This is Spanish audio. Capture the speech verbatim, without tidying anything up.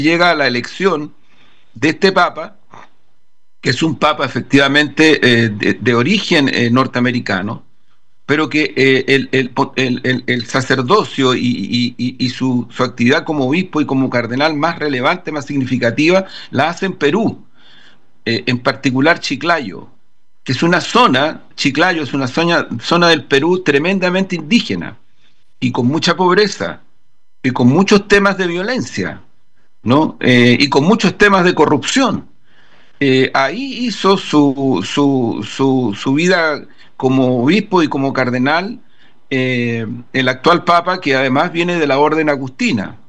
llega a la elección de este papa, que es un papa efectivamente eh, de, de, origen eh, norteamericano, pero que eh, el, el, el, el, sacerdocio y, y, y su, su actividad como obispo y como cardenal más relevante, más significativa, la hace en Perú, eh, en particular Chiclayo, que es una zona, Chiclayo es una zona, zona del Perú tremendamente indígena y con mucha pobreza y con muchos temas de violencia, ¿no? Eh, y con muchos temas de corrupción. Eh, ahí hizo su, su, su, su vida como obispo y como cardenal eh, el actual papa, que además viene de la orden agustina.